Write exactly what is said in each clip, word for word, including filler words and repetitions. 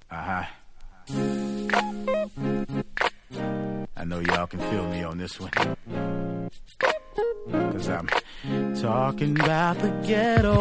Uh-huh. I know y'all can feel me on this one. Cause I'm talking about the ghetto.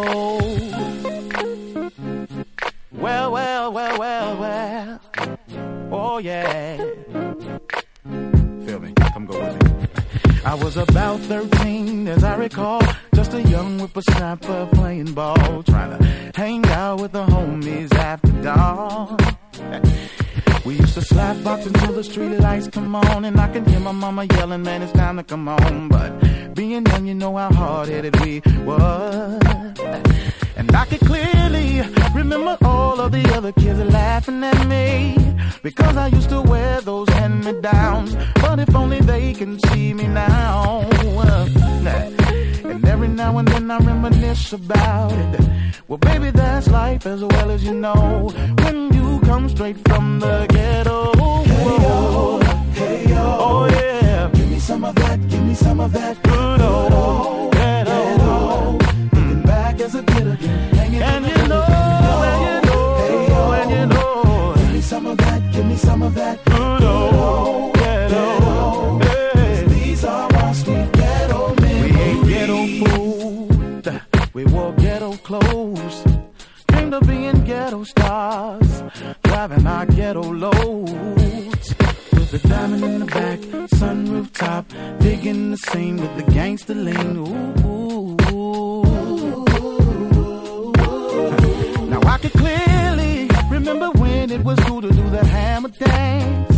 Well, well, well, well, well. Oh, yeah. Feel me? Come go with me. I was about thirteen, as I recall, just a young whippersnapper playing ball, trying to hang out with the homies after dark. We used to slap box until the street lights come on, and I can hear my mama yelling, man, it's time to come on. But being young, you know how hard-headed we was. And I could clearly remember all of the other kids laughing at me, because I used to wear those hand-me-downs. But if only they can see me now. And every now and then I reminisce about it. Well, baby, that's life as well as you know, when you come straight from the ghetto. Hey yo, hey yo, oh yeah. Give me some of that, give me some of that good old ghetto. ghetto. Looking back as a kid again, hanging and in you know, and you know, hey yo, and you know. Give me some of that, give me some of that good old ghetto. Hey. These are our sweet ghetto memories. We ate ghetto food, we wore ghetto clothes, dreamed of being ghetto stars, driving our ghetto loads. With the diamond in the back, sunroof top, digging the scene with the gangster lean. Ooh, ooh. Now I can clearly remember when it was cool to do the hammer dance.